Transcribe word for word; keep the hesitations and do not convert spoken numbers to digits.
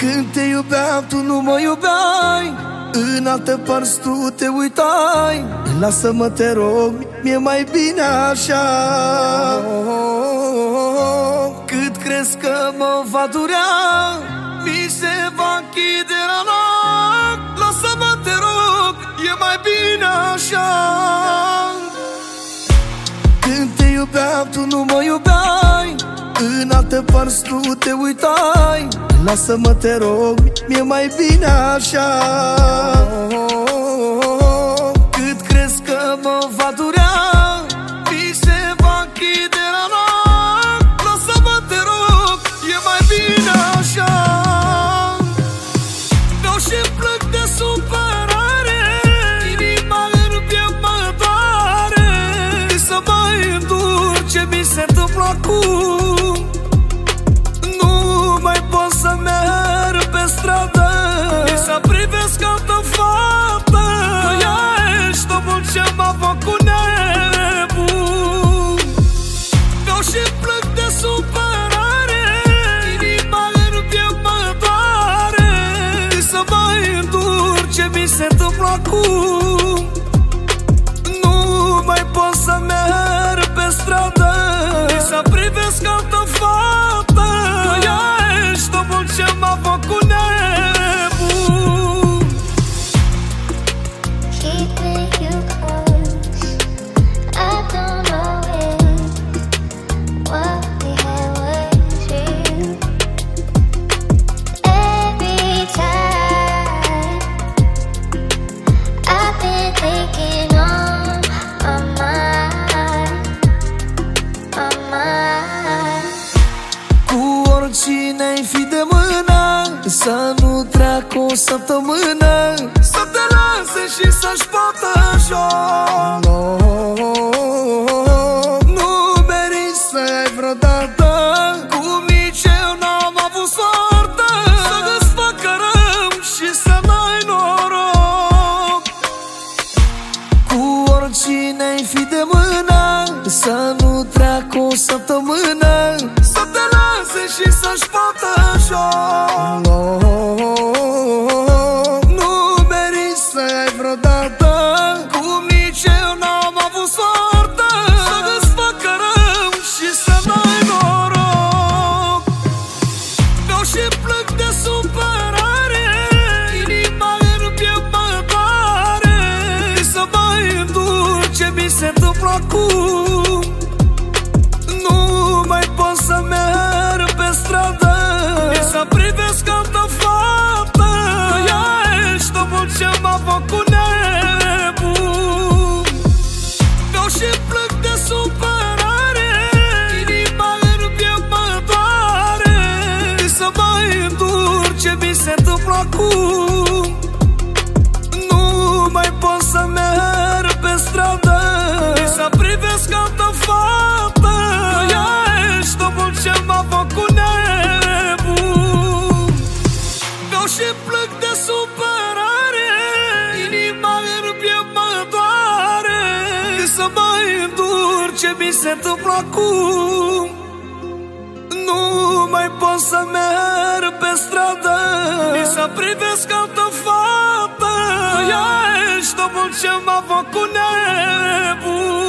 Când te iubeam, tu nu mă iubeai, în alte părți tu te uitai. Lasă-mă, te rog, mi-e mai bine așa. Cât crezi că mă va durea, mi se va închide rana. Lasă-mă, te rog, e mai bine așa. Când te iubeam, tu nu mă iubeai, în alte părți tu te uitai. Lasă-mă, te rog, mi-e mai bine așa. Cât crezi că mă va durea, mi se va închide rana. Lasă-mă, te rog, e mai bine așa. Vreau și plâng de supărare, inima în piept mă doare. Să mă îndur ce mi se întâmplă acum. Nu mai pot să merg pe stradă, nici să privesc altă fată. Ea ești omul ce m-a făcut nebun. Vreau și plâng de supărare, inima în piept mă doare. Să mă îndur ce mi se întâmplă acum. Nu mai pot să merg pe stradă, nici să privesc altă fată. Ea ești omul ce m-a făcut nebun. Keeping you close, I don't know if what we had was real. Every time I've been thinking on my mind, my mind. Cu oricine-ai fi de mână, să nu treacă o săptămână, să te lase și să-și poată joc. No, nu meriți să ai vreodată, cum nici eu n-am avut soartă, să-ți facă rău și să n-ai noroc. Cu oricine-ai fi de mână, să nu treacă o săptămână, să te lase și să-și poată joc. No, nu meriți să ai vreodată, cum nici eu n-am avut soartă, să-ți facă rău și să n-ai noroc. Vreau și plâng de supărare, inima în piept mă doare. Să mă îndur ce mi se întâmplă acum. Nu mai pot să merg pe stradă, nici să privesc altă fată. Ea ești omul ce m-a făcut nebun. Vreau și plâng de supărare, inima în piept mă doare. Să mă îndur ce mi se întâmplă acum. Nu mai pot să merg pe stradă, nici să privesc altă fată. Ea ești omul ce m-a făcut nebun. Vreau și plâng de supărare, inima în piept mă doare. Să mă îndur ce mi se întâmplă acum. Nu mai pot să merg pe stradă, nici să privesc altă fată. Ea ești omul ce m-a făcut nebun.